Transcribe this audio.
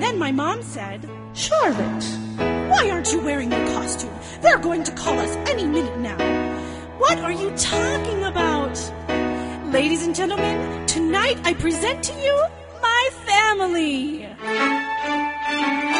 Then my mom said, Charlotte, why aren't you wearing your costume? They're going to call us any minute now. What are you talking about? Ladies and gentlemen, tonight I present to you my family.